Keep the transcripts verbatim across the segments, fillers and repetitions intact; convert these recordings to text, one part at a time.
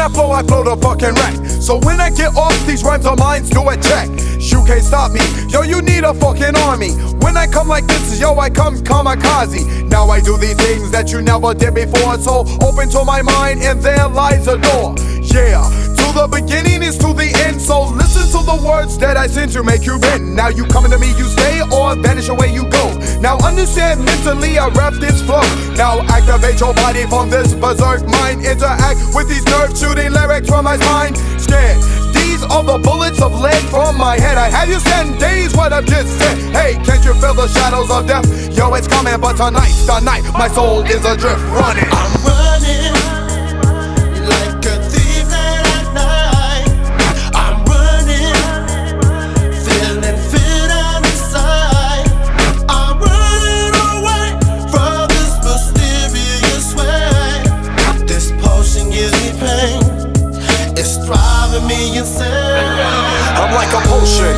I flow, I flow the fucking wreck. So when I get off, these rhymes of mine do a check. You can't stop me, yo, you need a fucking army. When I come like this, yo, I come kamikaze. Now I do these things that you never did before. So open to my mind and there lies a door. Yeah, to the beginning is to the end. So listen to the words that I send to make you bend. Now you coming to me, you stay or vanish away you go. Now understand mentally I rap this flow. Now activate your body from this berserk mind. Interact with these nerve shooting lyrics from my spine. Scared, these are the bullets of lead from my head. I have you stand days what I've just said. Hey, can't you feel the shadows of death? Yo, it's coming, but tonight's the night. My soul is adrift running. I'm running like a thief late at night. I'm running, feeling fit on inside. I'm running away from this mysterious way. This potion gives me pain, it's driving me insane. I'm like a potion.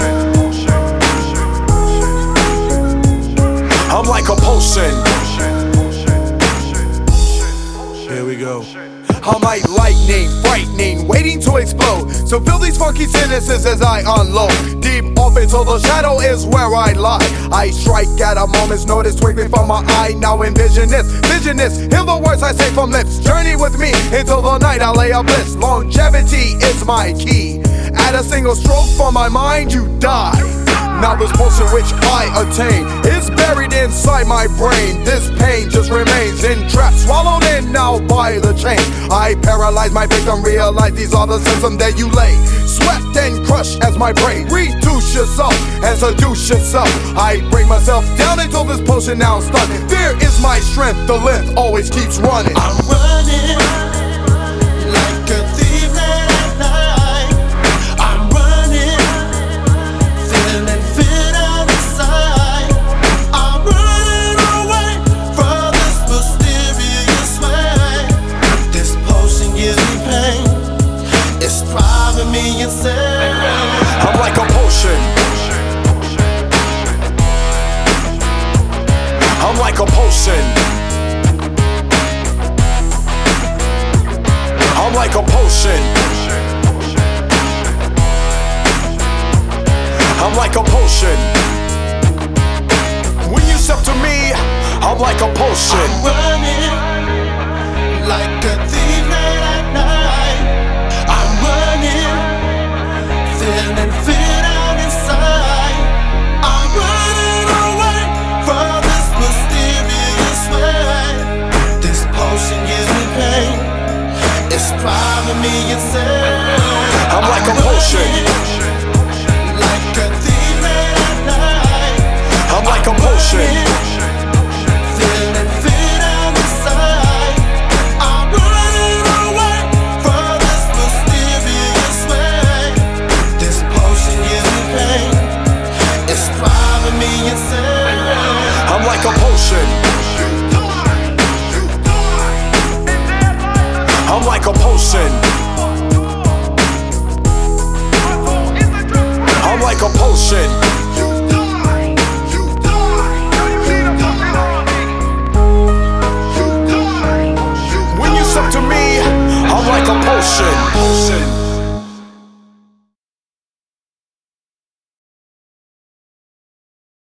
I'm like a potion. Here we go. I'm like lightning, frightening, waiting to explode. So feel these funky sentences as I unload. Deep off into the shadow is where I lie. I strike at a moment's notice, twinkling from my eye. Now envision this, vision this, hear the words I say from lips. Journey with me into the night, I lay a bliss. Longevity is my key. Add a single stroke for my mind, you die. Now this potion which I attain is buried inside my brain. This pain just remains entrapped, swallowed in now by the chain. I paralyze my victim, realize these are the symptoms that you lay. Swept and crushed as my brain. Reduce yourself and seduce yourself. I bring myself down until this potion now stunned. Fear is my strength, the length always keeps running. I'm running like a thief late at night. I'm running, feeling fit on inside. I'm running away from this mysterious way. This potion gives me pain, it's driving me insane. I'm like a potion. I'm like a potion. I'm like a potion. I'm like a potion. When you step to me, I'm like a potion. I'm running like a thief late at night. I'm running, feeling fit on inside. I'm running away from this mysterious way. This potion gives me pain, it's driving me insane. I'm like a potion. Like a thief late at night. I'm like a potion. Feeling fit on inside. I'm running away from this mysterious way. This potion gives me pain, it's driving me insane. I'm like a potion. I'm like a potion. I'm like a potion. When you step to me, I'm like a potion.